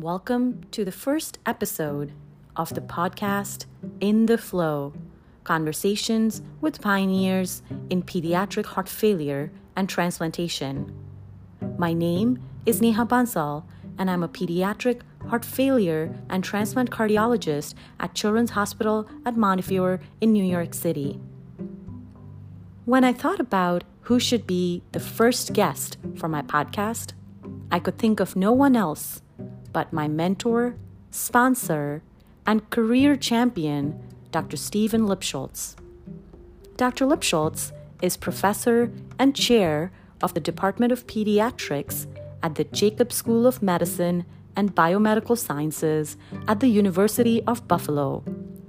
Welcome to the first episode of the podcast In the Flow, Conversations with Pioneers in Pediatric Heart Failure and Transplantation. My name is Neha Bansal, and I'm a pediatric heart failure and transplant cardiologist at Children's Hospital at Montefiore in New York City. When I thought about who should be the first guest for my podcast, I could think of no one else but my mentor, sponsor, and career champion, Dr. Steven Lipschultz. Dr. Lipschultz is professor and chair of the Department of Pediatrics at the Jacobs School of Medicine and Biomedical Sciences at the University of Buffalo.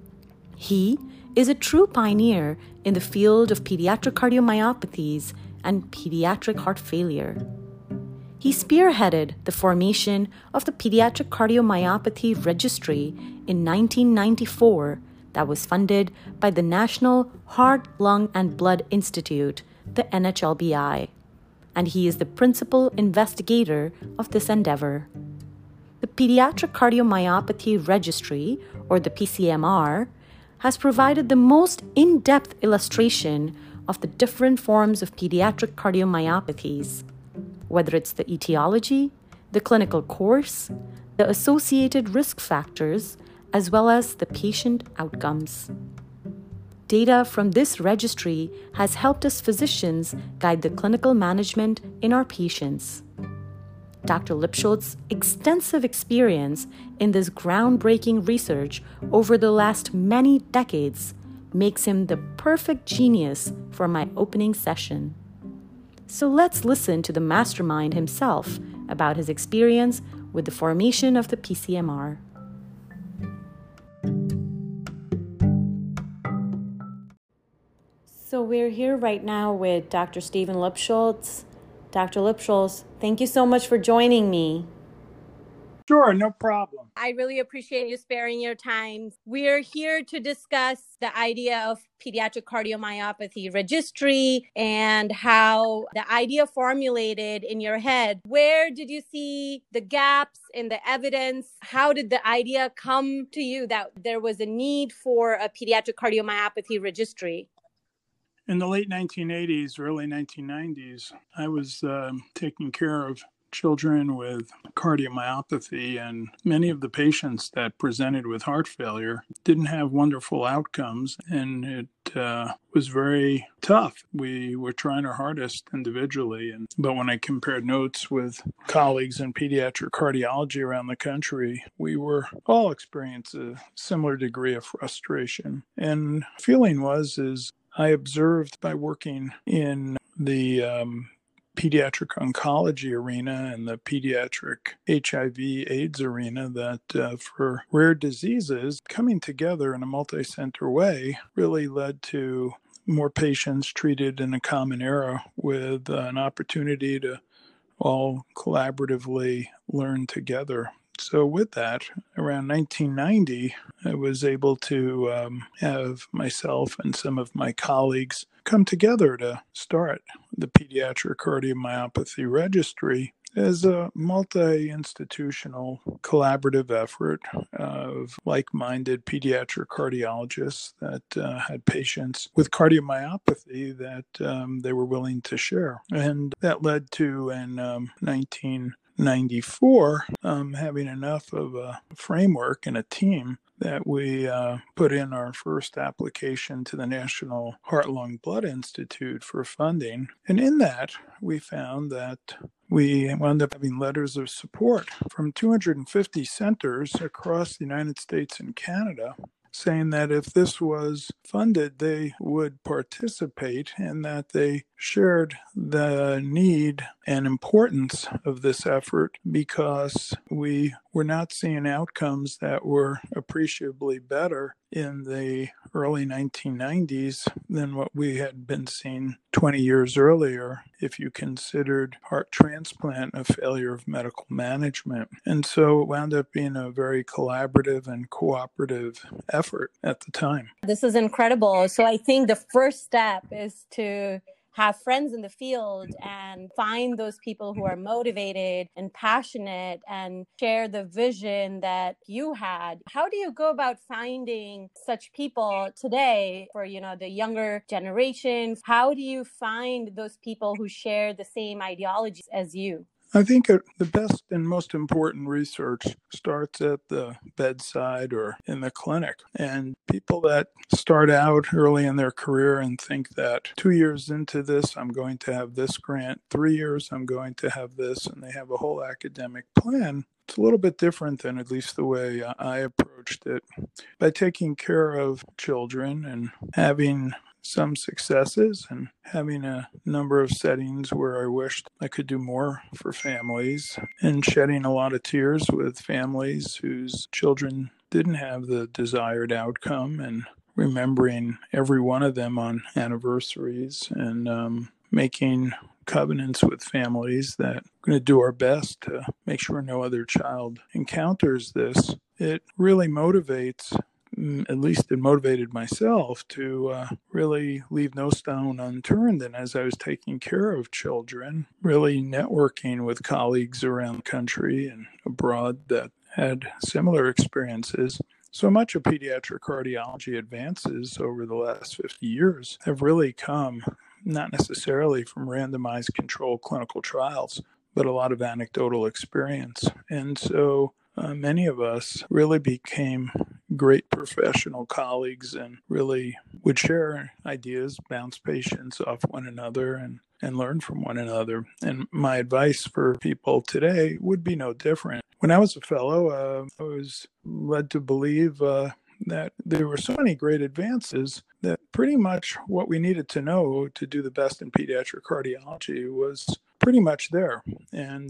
He is a true pioneer in the field of pediatric cardiomyopathies and pediatric heart failure. He spearheaded the formation of the Pediatric Cardiomyopathy Registry in 1994 that was funded by the National Heart, Lung, and Blood Institute, the NHLBI, and he is the principal investigator of this endeavor. The Pediatric Cardiomyopathy Registry, or the PCMR, has provided the most in-depth illustration of the different forms of pediatric cardiomyopathies, whether it's the etiology, the clinical course, the associated risk factors, as well as the patient outcomes. Data from this registry has helped us physicians guide the clinical management in our patients. Dr. Lipschultz's extensive experience in this groundbreaking research over the last many decades makes him the perfect genius for my opening session. So let's listen to the mastermind himself about his experience with the formation of the PCMR. So we're here right now with Dr. Steven Lipschultz. Dr. Lipschultz, thank you so much for joining me. Sure, no problem. I really appreciate you sparing your time. We're here to discuss the idea of pediatric cardiomyopathy registry and how the idea formulated in your head. Where did you see the gaps in the evidence? How did the idea come to you that there was a need for a pediatric cardiomyopathy registry? In the late 1980s, early 1990s, I was taking care of children with cardiomyopathy, and many of the patients that presented with heart failure didn't have wonderful outcomes, and it was very tough. We were trying our hardest individually, but when I compared notes with colleagues in pediatric cardiology around the country, we were all experiencing a similar degree of frustration. And feeling is I observed by working in the pediatric oncology arena and the pediatric HIV/AIDS arena that for rare diseases, coming together in a multi-center way really led to more patients treated in a common era with an opportunity to all collaboratively learn together. So with that, around 1990, I was able to have myself and some of my colleagues come together to start the Pediatric Cardiomyopathy Registry as a multi-institutional collaborative effort of like-minded pediatric cardiologists that had patients with cardiomyopathy that they were willing to share. And that led to, in 1994, having enough of a framework and a team that we put in our first application to the National Heart, Lung, Blood Institute for funding. And in that, we found that we wound up having letters of support from 250 centers across the United States and Canada, saying that if this was funded, they would participate and that they shared the need and importance of this effort because we were not seeing outcomes that were appreciably better in the early 1990s than what we had been seeing 20 years earlier if you considered heart transplant a failure of medical management. And so it wound up being a very collaborative and cooperative effort at the time. This is incredible. So I think the first step is to have friends in the field and find those people who are motivated and passionate and share the vision that you had. How do you go about finding such people today for, the younger generation? How do you find those people who share the same ideologies as you? I think the best and most important research starts at the bedside or in the clinic. And people that start out early in their career and think that 2 years into this, I'm going to have this grant, 3 years, I'm going to have this, and they have a whole academic plan. It's a little bit different than at least the way I approached it. By taking care of children and having some successes and having a number of settings where I wished I could do more for families, and shedding a lot of tears with families whose children didn't have the desired outcome, and remembering every one of them on anniversaries, and making covenants with families that we're going to do our best to make sure no other child encounters this. It really motivates, at least it motivated myself to really leave no stone unturned. And as I was taking care of children, really networking with colleagues around the country and abroad that had similar experiences. So much of pediatric cardiology advances over the last 50 years have really come not necessarily from randomized controlled clinical trials, but a lot of anecdotal experience. And so many of us really became great professional colleagues and really would share ideas, bounce patients off one another, and learn from one another. And my advice for people today would be no different. When I was a fellow, I was led to believe that there were so many great advances that pretty much what we needed to know to do the best in pediatric cardiology was pretty much there. And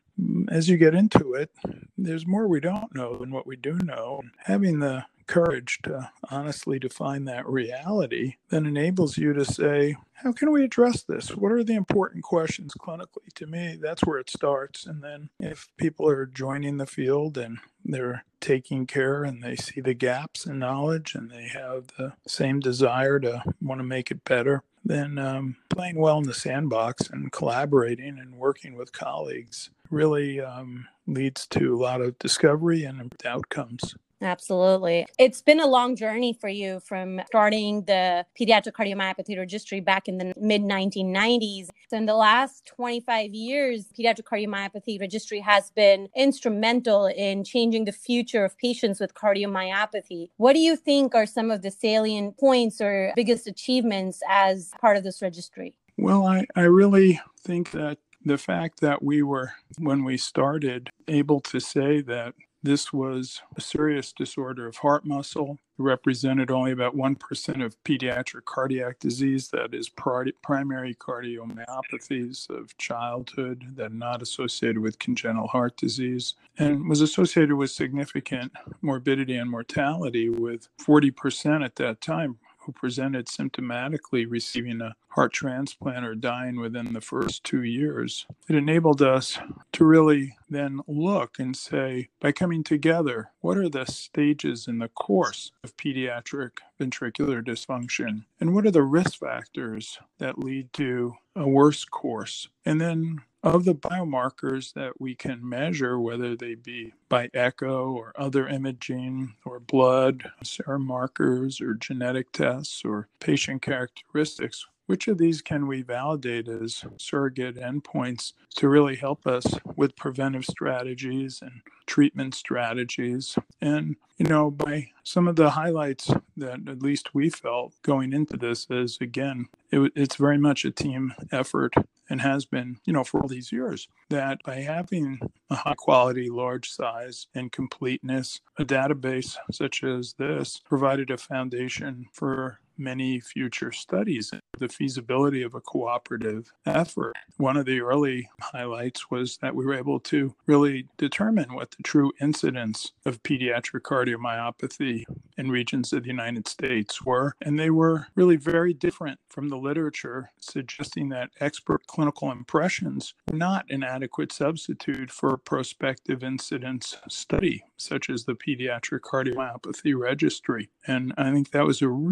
as you get into it, there's more we don't know than what we do know. Having the courage to honestly define that reality then enables you to say, how can we address this? What are the important questions clinically? To me, that's where it starts. And then if people are joining the field and they're taking care and they see the gaps in knowledge and they have the same desire to want to make it better, then playing well in the sandbox and collaborating and working with colleagues really leads to a lot of discovery and outcomes. Absolutely. It's been a long journey for you from starting the pediatric cardiomyopathy registry back in the mid-1990s. So in the last 25 years, pediatric cardiomyopathy registry has been instrumental in changing the future of patients with cardiomyopathy. What do you think are some of the salient points or biggest achievements as part of this registry? Well, I really think that the fact that we were, when we started, able to say that this was a serious disorder of heart muscle, represented only about 1% of pediatric cardiac disease, that is primary cardiomyopathies of childhood that are not associated with congenital heart disease, and was associated with significant morbidity and mortality, with 40% at that time who presented symptomatically receiving a heart transplant or dying within the first 2 years. It enabled us to really then look and say, by coming together, what are the stages in the course of pediatric ventricular dysfunction? And what are the risk factors that lead to a worse course? And then of the biomarkers that we can measure, whether they be by echo or other imaging or blood, serum markers or genetic tests or patient characteristics, which of these can we validate as surrogate endpoints to really help us with preventive strategies and treatment strategies? And, by some of the highlights that at least we felt going into this is, again, it's very much a team effort and has been, for all these years, that by having a high quality, large size and completeness, a database such as this provided a foundation for many future studies, the feasibility of a cooperative effort. One of the early highlights was that we were able to really determine what the true incidence of pediatric cardiomyopathy in regions of the United States were, and they were really very different from the literature, suggesting that expert clinical impressions were not an adequate substitute for a prospective incidence study, such as the Pediatric Cardiomyopathy Registry. And I think that was a really important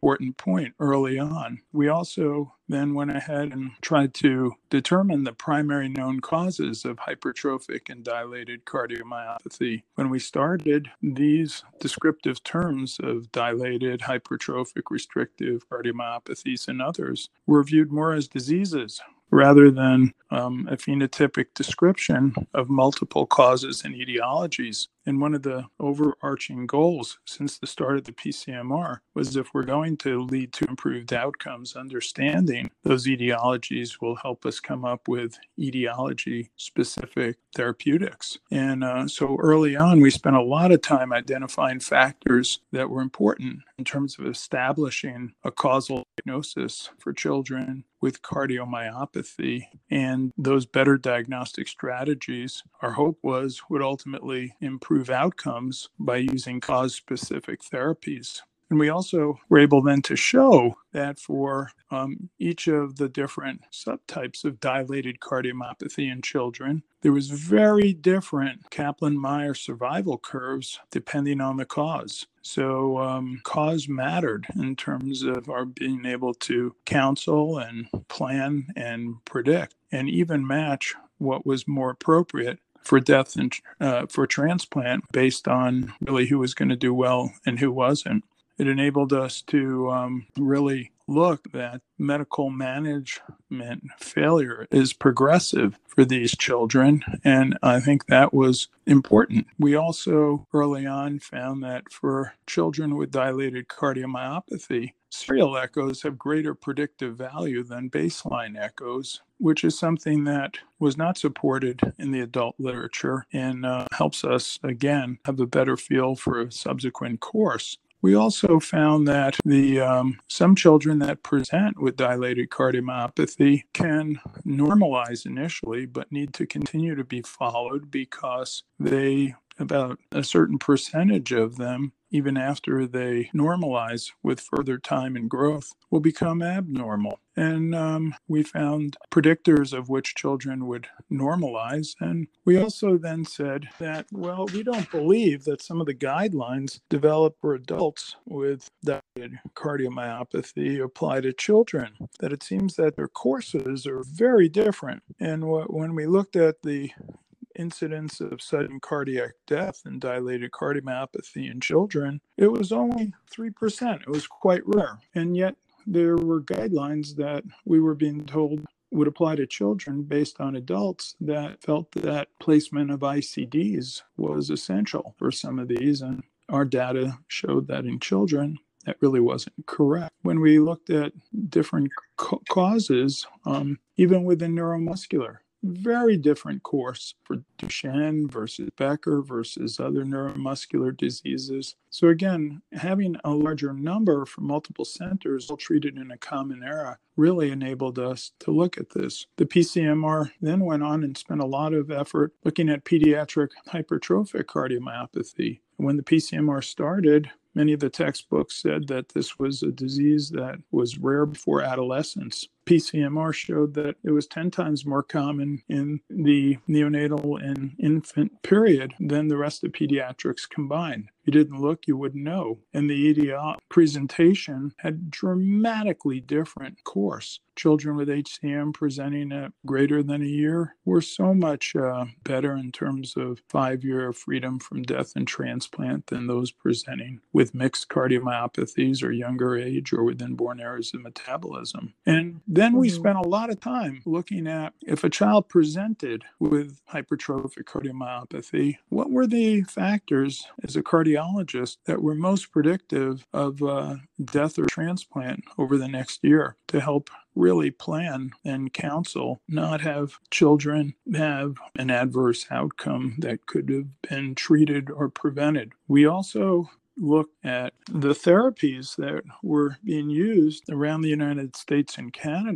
important point early on. We also then went ahead and tried to determine the primary known causes of hypertrophic and dilated cardiomyopathy. When we started, these descriptive terms of dilated, hypertrophic, restrictive cardiomyopathies and others were viewed more as diseases rather than a phenotypic description of multiple causes and etiologies. And one of the overarching goals since the start of the PCMR was, if we're going to lead to improved outcomes, understanding those etiologies will help us come up with etiology-specific therapeutics. And so early on, we spent a lot of time identifying factors that were important in terms of establishing a causal diagnosis for children with cardiomyopathy. And those better diagnostic strategies, our hope was, would ultimately improve outcomes by using cause-specific therapies. And we also were able then to show that for each of the different subtypes of dilated cardiomyopathy in children, there was very different Kaplan-Meier survival curves depending on the cause. So cause mattered in terms of our being able to counsel and plan and predict and even match what was more appropriate for death and for transplant based on really who was going to do well and who wasn't. It enabled us to really look that medical management failure is progressive for these children, and I think that was important. We also early on found that for children with dilated cardiomyopathy, serial echoes have greater predictive value than baseline echoes, which is something that was not supported in the adult literature and helps us, again, have a better feel for a subsequent course. We also found that some children that present with dilated cardiomyopathy can normalize initially, but need to continue to be followed because about a certain percentage of them, even after they normalize with further time and growth, will become abnormal. And we found predictors of which children would normalize. And we also then said that, well, we don't believe that some of the guidelines developed for adults with dilated cardiomyopathy apply to children, that it seems that their courses are very different. And when we looked at the incidence of sudden cardiac death and dilated cardiomyopathy in children, it was only 3%. It was quite rare. And yet there were guidelines that we were being told would apply to children based on adults that felt that placement of ICDs was essential for some of these. And our data showed that in children, that really wasn't correct. When we looked at different causes, even within neuromuscular, very different course for Duchenne versus Becker versus other neuromuscular diseases. So again, having a larger number from multiple centers all treated in a common era really enabled us to look at this. The PCMR then went on and spent a lot of effort looking at pediatric hypertrophic cardiomyopathy. When the PCMR started, many of the textbooks said that this was a disease that was rare before adolescence. PCMR showed that it was 10 times more common in the neonatal and infant period than the rest of pediatrics combined. If you didn't look, you wouldn't know. And the EDI presentation had dramatically different course. Children with HCM presenting at greater than a year were so much better in terms of 5-year freedom from death and transplant than those presenting with mixed cardiomyopathies or younger age or with inborn errors of metabolism. And then we spent a lot of time looking at if a child presented with hypertrophic cardiomyopathy, what were the factors as a cardiologist that were most predictive of death or transplant over the next year to help really plan and counsel, not have children have an adverse outcome that could have been treated or prevented. We also look at the therapies that were being used around the United States and Canada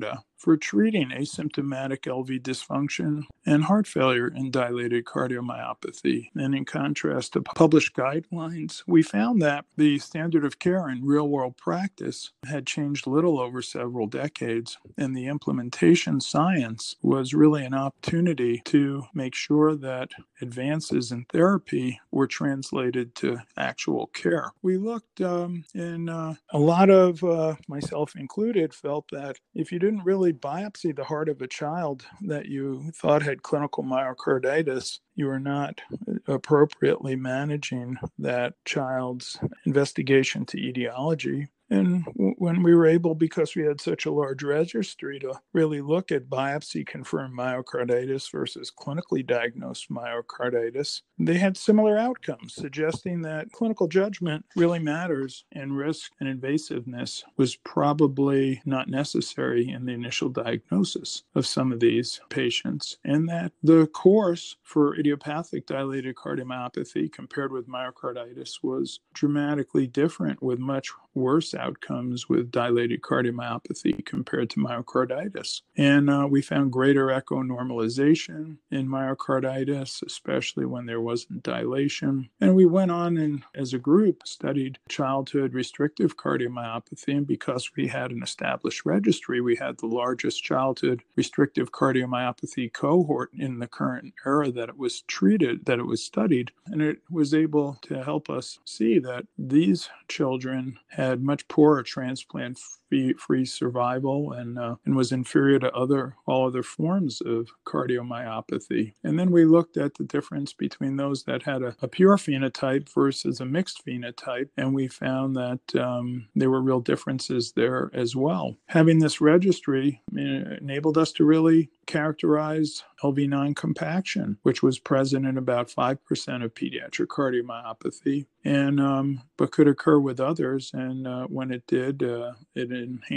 for treating asymptomatic LV dysfunction and heart failure in dilated cardiomyopathy. And in contrast to published guidelines, we found that the standard of care in real-world practice had changed little over several decades, and the implementation science was really an opportunity to make sure that advances in therapy were translated to actual care. We looked in a lot of, myself included, felt that if you didn't really biopsy the heart of a child that you thought had clinical myocarditis, you were not appropriately managing that child's investigation to etiology. And when we were able, because we had such a large registry, to really look at biopsy-confirmed myocarditis versus clinically diagnosed myocarditis, they had similar outcomes, suggesting that clinical judgment really matters, and risk and invasiveness was probably not necessary in the initial diagnosis of some of these patients, and that the course for idiopathic dilated cardiomyopathy compared with myocarditis was dramatically different, with much worse outcomes with dilated cardiomyopathy compared to myocarditis. And we found greater echo normalization in myocarditis, especially when there wasn't dilation. And we went on and, as a group, studied childhood restrictive cardiomyopathy. And because we had an established registry, we had the largest childhood restrictive cardiomyopathy cohort in the current era that it was treated, that it was studied. And it was able to help us see that these children had much poorer transplant-free survival and was inferior to all other forms of cardiomyopathy. And then we looked at the difference between those that had a pure phenotype versus a mixed phenotype, and we found that there were real differences there as well. Having this registry enabled us to really characterize LV non-compaction, which was present in about 5% of pediatric cardiomyopathy, and but could occur with others. And when it did, it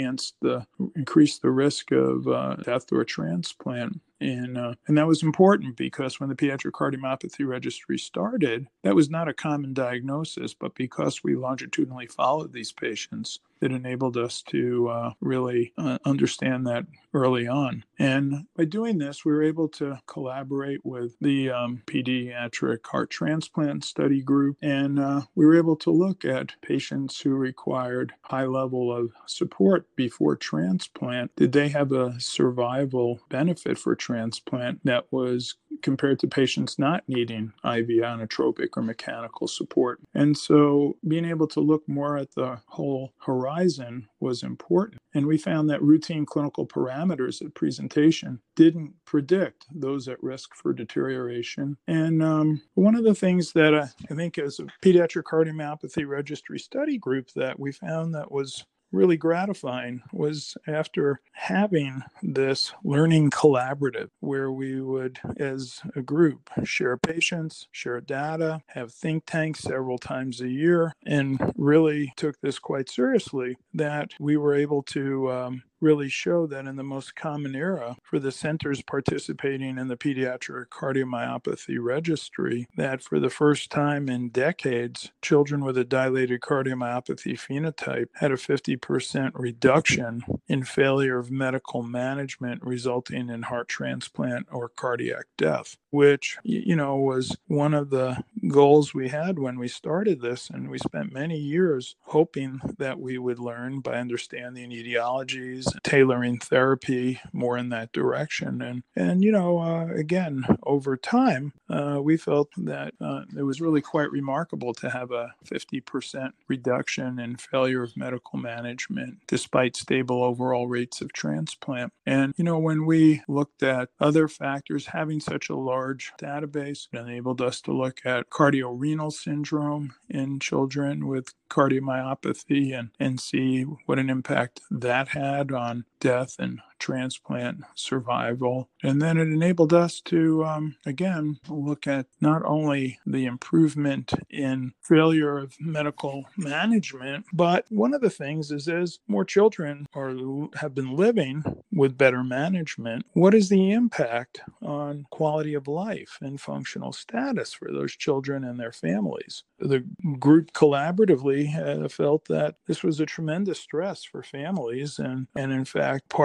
increased the risk of death or transplant. And that was important because when the Pediatric Cardiomyopathy Registry started, that was not a common diagnosis, but because we longitudinally followed these patients, it enabled us to really understand that early on. And by doing this, we were able to collaborate with the Pediatric Heart Transplant Study Group, and we were able to look at patients who required high level of support before transplant. Did they have a survival benefit for transplant that was compared to patients not needing IV inotropic or mechanical support? And so being able to look more at the whole horizon was important. And we found that routine clinical parameters at presentation didn't predict those at risk for deterioration. And one of the things that I think as a Pediatric Cardiomyopathy Registry Study Group that we found that was really gratifying was after having this learning collaborative where we would, as a group, share patients, share data, have think tanks several times a year, and really took this quite seriously, that we were able to really show that in the most common era for the centers participating in the Pediatric Cardiomyopathy Registry, that for the first time in decades, children with a dilated cardiomyopathy phenotype had a 50% reduction in failure of medical management resulting in heart transplant or cardiac death, which, was one of the goals we had when we started this. And we spent many years hoping that we would learn by understanding etiologies, tailoring therapy more in that direction. And again, over time, we felt that it was really quite remarkable to have a 50% reduction in failure of medical management despite stable overall rates of transplant. And, when we looked at other factors, having such a large database enabled us to look at cardiorenal syndrome in children with cardiomyopathy and see what an impact that had on death and transplant survival. And then it enabled us to, again, look at not only the improvement in failure of medical management, but one of the things is as more children have been living with better management, what is the impact on quality of life and functional status for those children and their families? The group collaboratively felt that this was a tremendous stress for families, and in fact, part of having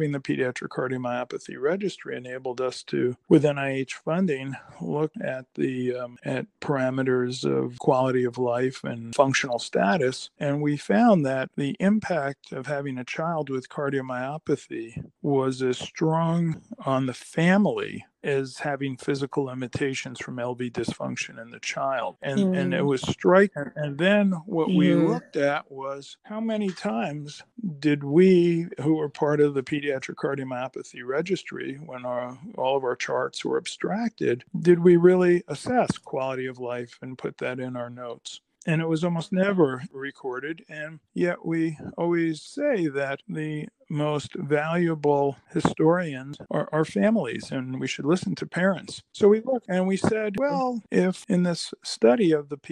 having the pediatric cardiomyopathy registry enabled us to, with NIH funding, look at the at parameters of quality of life and functional status. And we found that the impact of having a child with cardiomyopathy was as strong on the family as having physical limitations from LV dysfunction in the child. And it was striking. And then what we looked at was how many times did we, who were part of the pediatric cardiomyopathy registry, when all of our charts were abstracted, did we really assess quality of life and put that in our notes? And it was almost never recorded. And yet we always say that the most valuable historians are families, and we should listen to parents. So we looked and we said, well, if in this study of the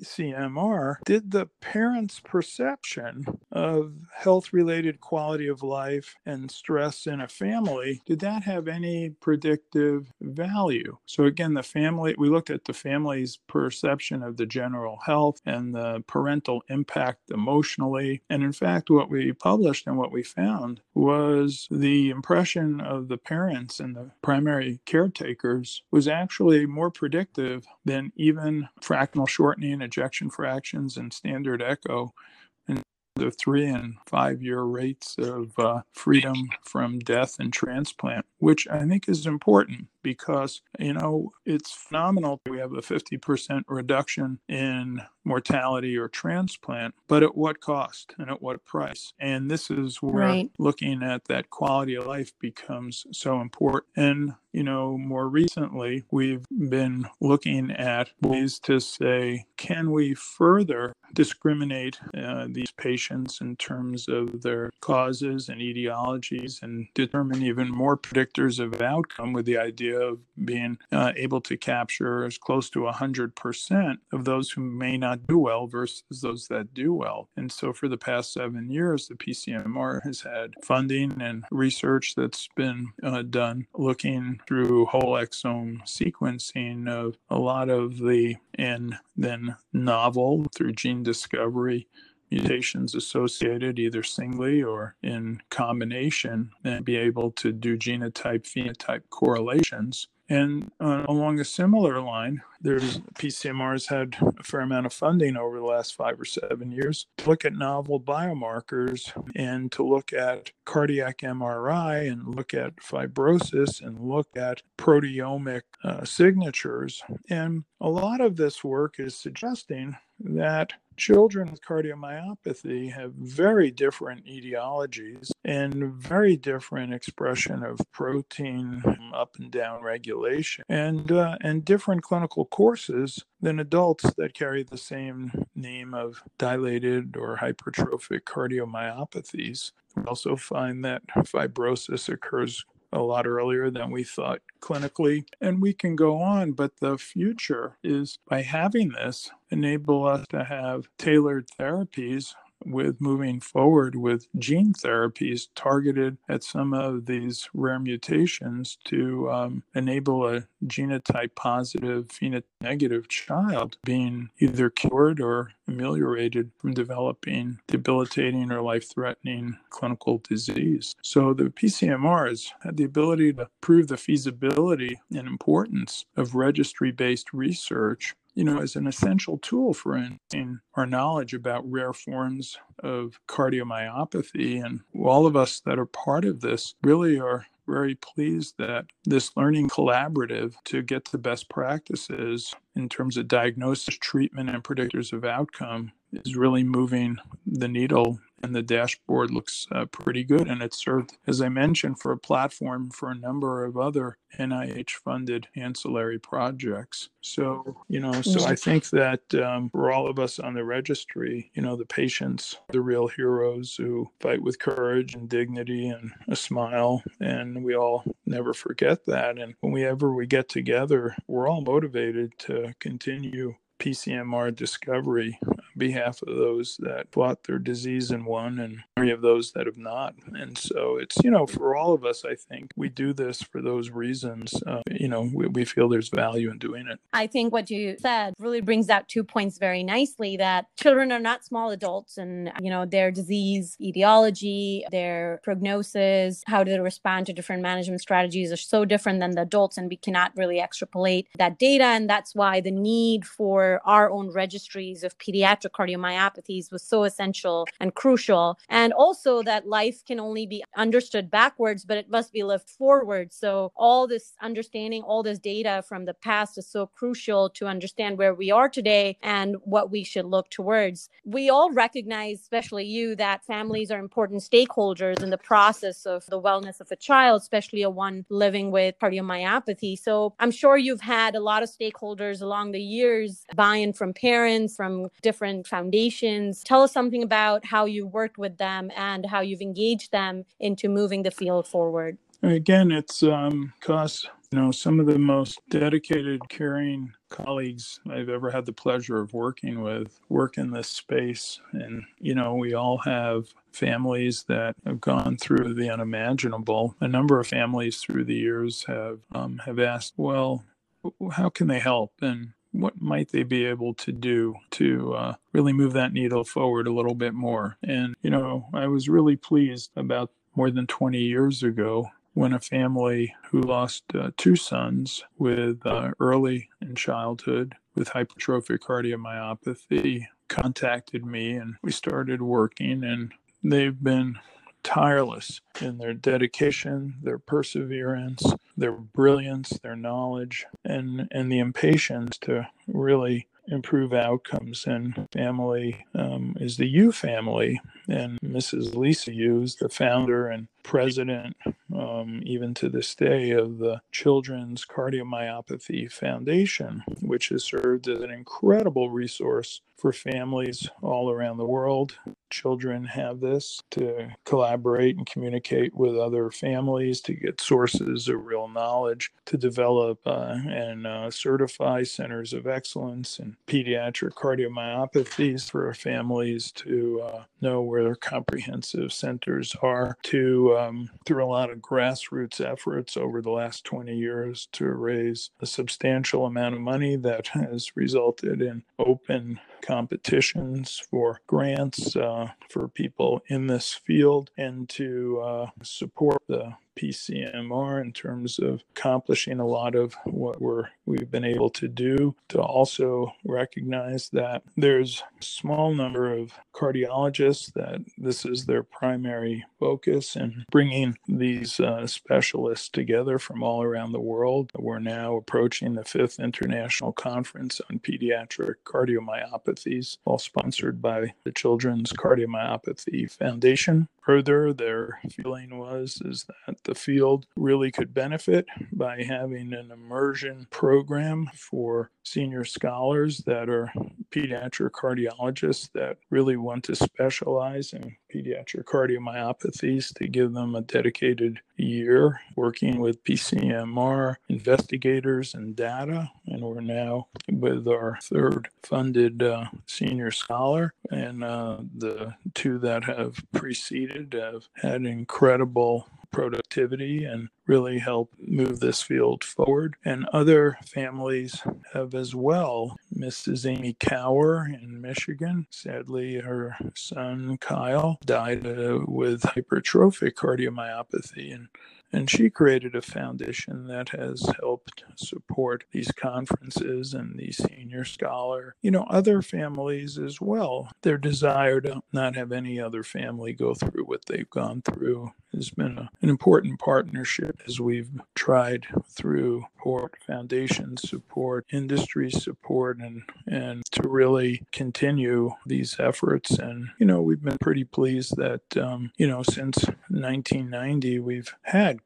PCMR, did the parents' perception of health-related quality of life and stress in a family, did that have any predictive value? So again, we looked at the family's perception of the general health and the parental impact emotionally. And in fact, what we published and what we found was the impression of the parents and the primary caretakers was actually more predictive than even fractional shortening, ejection fractions, and standard echo, and the 3 and 5 year rates of freedom from death and transplant, which I think is important because, it's phenomenal. We have a 50% reduction in mortality or transplant, but at what cost and at what price? And this is where looking at that quality of life becomes so important. And, more recently, we've been looking at ways to say, can we further discriminate these patients in terms of their causes and etiologies and determine even more predictors of outcome, with the idea of being able to capture as close to 100% of those who may not do well versus those that do well. And so for the past 7 years, the PCMR has had funding and research that's been done looking through whole exome sequencing of a lot of and then novel through gene discovery mutations associated either singly or in combination, and be able to do genotype-phenotype correlations. And along a similar line, PCMR's had a fair amount of funding over the last 5 or 7 years to look at novel biomarkers and to look at cardiac MRI and look at fibrosis and look at proteomic signatures. And a lot of this work is suggesting that children with cardiomyopathy have very different etiologies and very different expression of protein up and down regulation, and different clinical courses than adults that carry the same name of dilated or hypertrophic cardiomyopathies. We also find that fibrosis occurs a lot earlier than we thought clinically, and we can go on, but the future is, by having this, enable us to have tailored therapies with moving forward with gene therapies targeted at some of these rare mutations to enable a genotype positive, phenotype negative child being either cured or ameliorated from developing debilitating or life-threatening clinical disease. So the PCMR has had the ability to prove the feasibility and importance of registry-based research, as an essential tool for enhancing our knowledge about rare forms of cardiomyopathy. And all of us that are part of this really are very pleased that this learning collaborative to get the best practices in terms of diagnosis, treatment, and predictors of outcome is really moving the needle, and the dashboard looks pretty good. And it's served, as I mentioned, for a platform for a number of other NIH-funded ancillary projects. So, I think that for all of us on the registry, the patients, the real heroes who fight with courage and dignity and a smile, and we all never forget that. And whenever we get together, we're all motivated to continue PCMR discovery on behalf of those that fought their disease and won, and many of those that have not. And so it's, for all of us, I think we do this for those reasons. We feel there's value in doing it. I think what you said really brings out 2 points very nicely, that children are not small adults, and, their disease etiology, their prognosis, how do they respond to different management strategies are so different than the adults, and we cannot really extrapolate that data. And that's why the need for our own registries of pediatric cardiomyopathies was so essential and crucial. And also that life can only be understood backwards, but it must be lived forward. So all this understanding, all this data from the past is so crucial to understand where we are today and what we should look towards. We all recognize, especially you, that families are important stakeholders in the process of the wellness of a child, especially a one living with cardiomyopathy. So I'm sure you've had a lot of stakeholders along the years, buy-in from parents, from different foundations. Tell us something about how you worked with them and how you've engaged them into moving the field forward. Again, it's because some of the most dedicated, caring colleagues I've ever had the pleasure of working with work in this space. And, we all have families that have gone through the unimaginable. A number of families through the years have asked, well, how can they help? And what might they be able to do to really move that needle forward a little bit more? And, I was really pleased about more than 20 years ago when a family who lost 2 sons with early in childhood with hypertrophic cardiomyopathy contacted me, and we started working, and they've been tireless in their dedication, their perseverance, their brilliance, their knowledge, and the impatience to really improve outcomes. And family is the Yu family, and Mrs. Lisa Yu is the founder and president, even to this day, of the Children's Cardiomyopathy Foundation, which has served as an incredible resource for families all around the world. Children have this to collaborate and communicate with other families, to get sources of real knowledge, to develop and certify centers of excellence in pediatric cardiomyopathies for families to know where their comprehensive centers are, to through a lot of grassroots efforts over the last 20 years to raise a substantial amount of money that has resulted in open competitions for grants for people in this field, and to support the PCMR in terms of accomplishing a lot of what we've been able to do, to also recognize that there's a small number of cardiologists that this is their primary focus, and bringing these specialists together from all around the world. We're now approaching the 5th International Conference on Pediatric Cardiomyopathies, all sponsored by the Children's Cardiomyopathy Foundation. Further, their feeling is that the field really could benefit by having an immersion program for senior scholars that are pediatric cardiologists that really want to specialize in pediatric cardiomyopathies, to give them a dedicated year working with PCMR investigators and data. And we're now with our 3rd funded senior scholar, and the 2 that have preceded have had incredible productivity and really help move this field forward. And other families have as well. Mrs. Amy Cower in Michigan, sadly, her son Kyle died with hypertrophic cardiomyopathy, and she created a foundation that has helped support these conferences and these senior scholar, other families as well. Their desire to not have any other family go through what they've gone through has been an important partnership as we've tried through support, foundation support, industry support, and to really continue these efforts. And, we've been pretty pleased that, since 1990, we've had continuous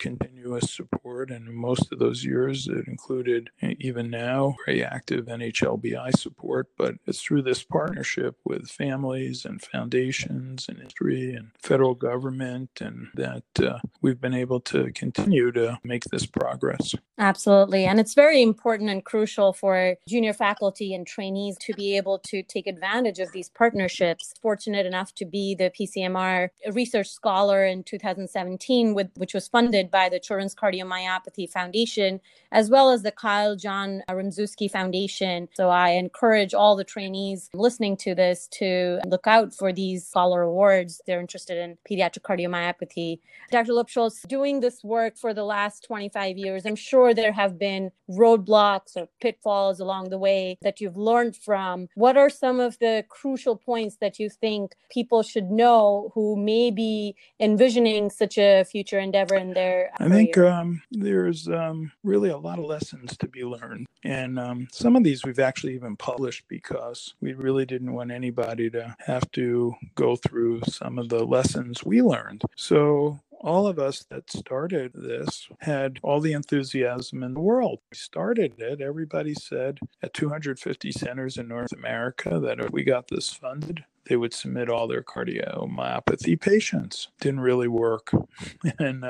continuous support. And in most of those years, it included, even now, very active NHLBI support. But it's through this partnership with families and foundations and industry and federal government, and that we've been able to continue to make this progress. Absolutely. And it's very important and crucial for junior faculty and trainees to be able to take advantage of these partnerships. Fortunate enough to be the PCMR Research Scholar in 2017, which was funded by the Children's Cardiomyopathy Foundation, as well as the Kyle John Rumszewski Foundation. So I encourage all the trainees listening to this to look out for these scholar awards. They're interested in pediatric cardiomyopathy. Dr. Lipschultz, doing this work for the last 25 years, I'm sure there have been roadblocks or pitfalls along the way that you've learned from. What are some of the crucial points that you think people should know who may be envisioning such a future endeavor in their career? I think there's really a lot of lessons to be learned. And some of these we've actually even published because we really didn't want anybody to have to go through some of the lessons we learned. So all of us that started this had all the enthusiasm in the world. We started it. Everybody said at 250 centers in North America that if we got this funded, they would submit all their cardiomyopathy patients. Didn't really work. And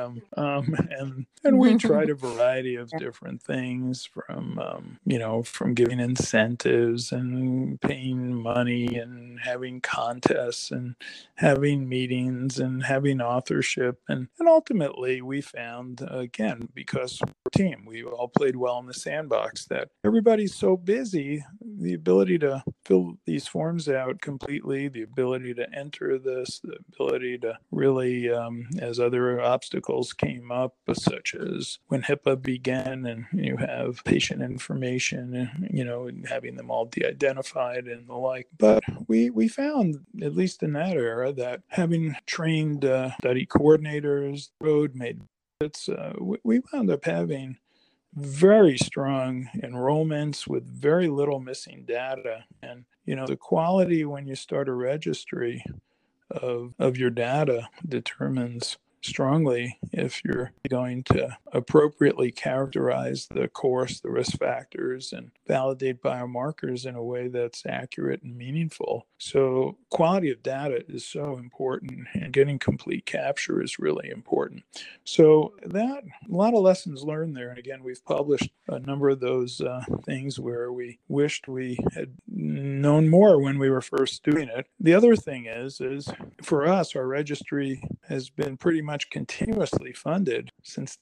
we tried a variety of different things from giving incentives and paying money and having contests and having meetings and having authorship. And ultimately we found, again, because we're a team, we all played well in the sandbox, that everybody's so busy, the ability to fill these forms out completely, the ability to enter this, the ability to really, as other obstacles came up, such as when HIPAA began and you have patient information, and having them all de-identified and the like. But we found, at least in that era, that having trained study coordinators, road made visits, we wound up having very strong enrollments with very little missing data. And, the quality when you start a registry of your data determines strongly if you're going to appropriately characterize the course, the risk factors, and validate biomarkers in a way that's accurate and meaningful. So quality of data is so important, and getting complete capture is really important. So that, a lot of lessons learned there. And again, we've published a number of those things where we wished we had known more when we were first doing it. The other thing is for us, our registry has been pretty much continuously funded since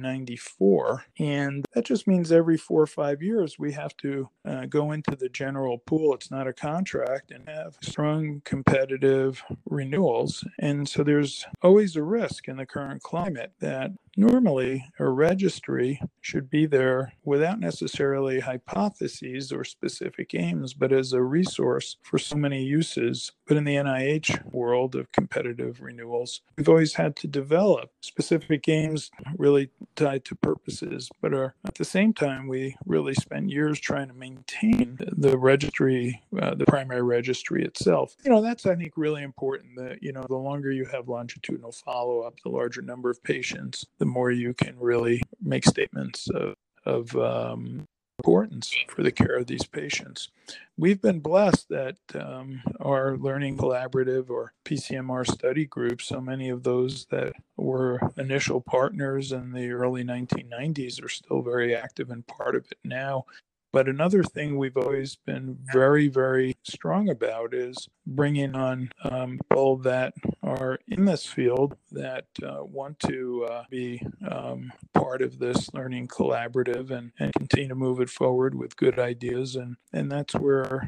1994. And that just means every 4 or 5 years, we have to go into the general pool. It's not a contract, and have strong competitive renewals. And so there's always a risk in the current climate that normally a registry should be there without necessarily hypotheses or specific aims, but as a resource for so many uses. But in the NIH world of competitive renewals, we've always had to develop specific aims really tied to purposes, but at the same time, we really spent years trying to maintain the registry, the primary registry itself. That's, I think, really important that, the longer you have longitudinal follow-up, the larger number of patients, the more you can really make statements of importance for the care of these patients. We've been blessed that our Learning Collaborative or PCMR study group, so many of those that were initial partners in the early 1990s are still very active and part of it now. But another thing we've always been very, very strong about is bringing on people that are in this field that want to be part of this learning collaborative and continue to move it forward with good ideas. And that's where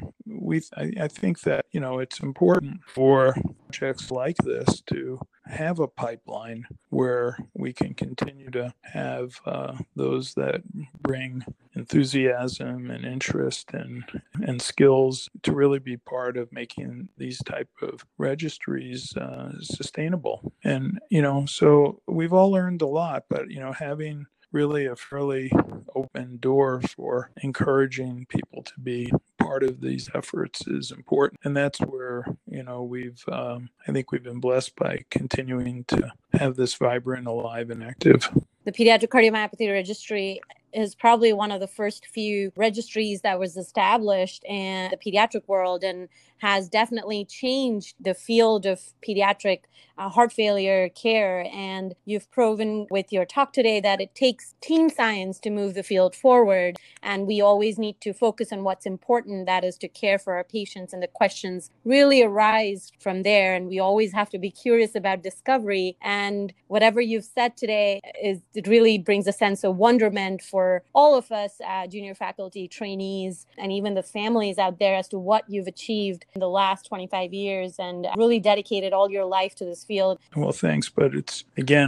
I think that, it's important for projects like this to have a pipeline where we can continue to have those that bring enthusiasm and interest and skills to really be part of making these type of registries sustainable. And, so we've all learned a lot, but, having really a fairly open door for encouraging people to be part of these efforts is important. And that's where, I think we've been blessed by continuing to have this vibrant, alive, and active The Pediatric Cardiomyopathy Registry is probably one of the first few registries that was established in the pediatric world and has definitely changed the field of pediatric heart failure care. And you've proven with your talk today that it takes teen science to move the field forward. And we always need to focus on what's important, that is to care for our patients. And the questions really arise from there. And we always have to be curious about discovery. And whatever you've said today it really brings a sense of wonderment for all of us, junior faculty, trainees, and even the families out there as to what you've achieved in the last 25 years and really dedicated all your life to this field. Well, thanks. But it's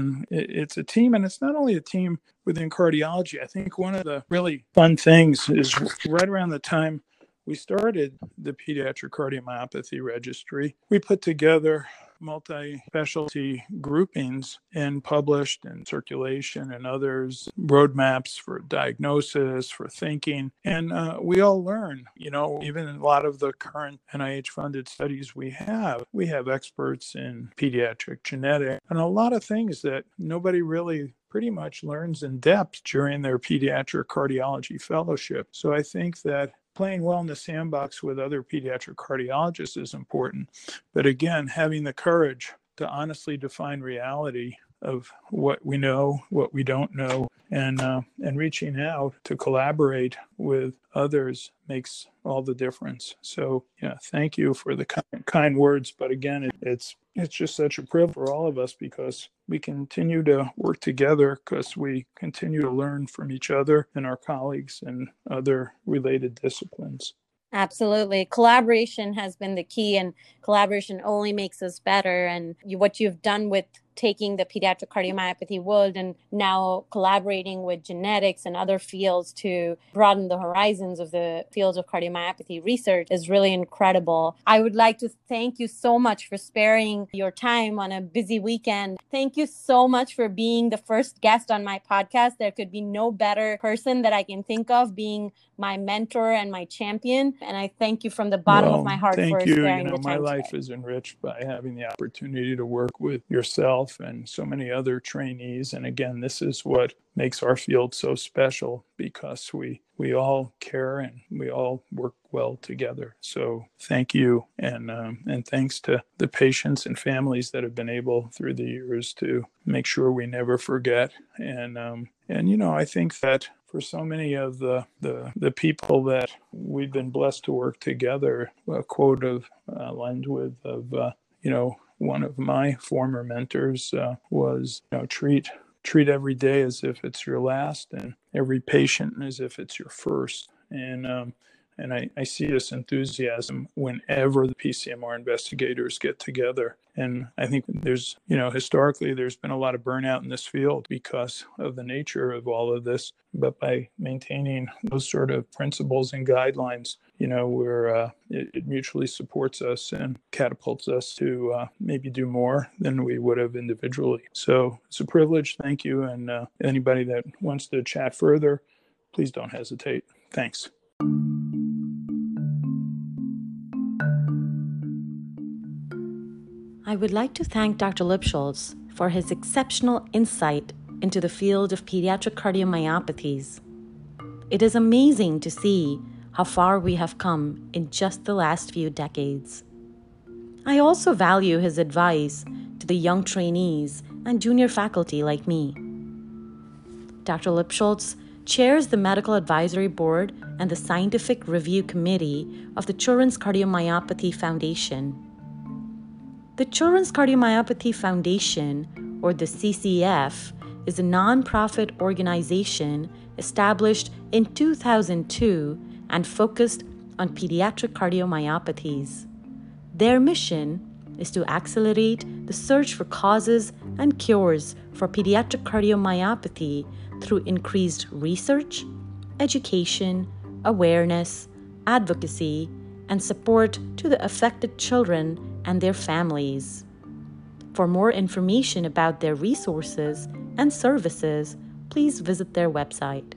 a team, and it's not only a team within cardiology. I think one of the really fun things is right around the time we started the Pediatric Cardiomyopathy Registry, we put together multi-specialty groupings and published in Circulation and others roadmaps for diagnosis, for thinking. And we all learn, even in a lot of the current NIH-funded studies we have experts in pediatric genetics and a lot of things that nobody really pretty much learns in depth during their pediatric cardiology fellowship. So I think that playing well in the sandbox with other pediatric cardiologists is important. But again, having the courage to honestly define reality of what we know, what we don't know, and reaching out to collaborate with others makes all the difference. So, thank you for the kind words. But again, it's just such a privilege for all of us because we continue to work together because we continue to learn from each other and our colleagues and other related disciplines. Absolutely. Collaboration has been the key, and collaboration only makes us better. And what you've done with taking the pediatric cardiomyopathy world and now collaborating with genetics and other fields to broaden the horizons of the fields of cardiomyopathy research is really incredible. I would like to thank you so much for sparing your time on a busy weekend. Thank you so much for being the first guest on my podcast. There could be no better person that I can think of being my mentor and my champion. And I thank you from the bottom of my heart for sparing the time. My life today. is enriched by having the opportunity to work with yourself and so many other trainees. And again, this is what makes our field so special because we all care and we all work well together. So thank you. And thanks to the patients and families that have been able through the years to make sure we never forget. And I think that for so many of the people that we've been blessed to work together, a quote of Lendwith of, one of my former mentors was, treat every day as if it's your last and every patient as if it's your first. And I see this enthusiasm whenever the PCMR investigators get together. And I think there's, historically, there's been a lot of burnout in this field because of the nature of all of this. But by maintaining those sort of principles and guidelines, it mutually supports us and catapults us to maybe do more than we would have individually. So it's a privilege. Thank you. And anybody that wants to chat further, please don't hesitate. Thanks. I would like to thank Dr. Lipschultz for his exceptional insight into the field of pediatric cardiomyopathies. It is amazing to see how far we have come in just the last few decades. I also value his advice to the young trainees and junior faculty like me. Dr. Lipschultz chairs the Medical Advisory Board and the Scientific Review Committee of the Children's Cardiomyopathy Foundation. The Children's Cardiomyopathy Foundation, or the CCF, is a nonprofit organization established in 2002 and focused on pediatric cardiomyopathies. Their mission is to accelerate the search for causes and cures for pediatric cardiomyopathy through increased research, education, awareness, advocacy, and support to the affected children and their families. For more information about their resources and services, please visit their website.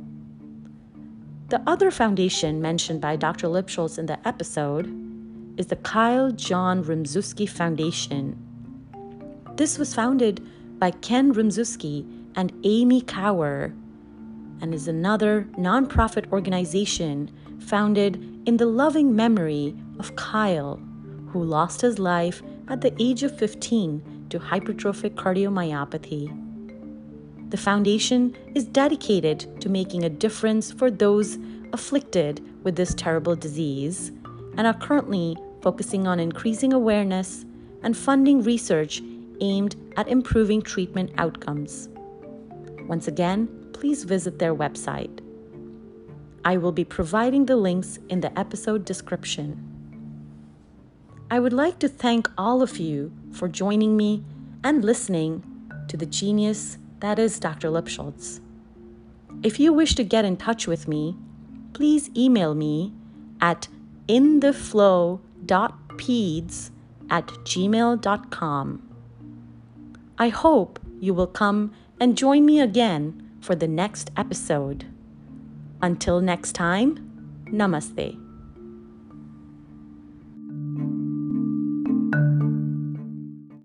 The other foundation mentioned by Dr. Lipschultz in the episode is the Kyle John Rimzewski Foundation. This was founded by Ken Rimzewski and Amy Cower, and is another nonprofit organization founded in the loving memory of Kyle, who lost his life at the age of 15 to hypertrophic cardiomyopathy. The foundation is dedicated to making a difference for those afflicted with this terrible disease and are currently focusing on increasing awareness and funding research aimed at improving treatment outcomes. Once again, please visit their website. I will be providing the links in the episode description. I would like to thank all of you for joining me and listening to the genius that is Dr. Lipschultz. If you wish to get in touch with me, please email me at intheflow.peds@gmail.com. I hope you will come and join me again for the next episode. Until next time, namaste.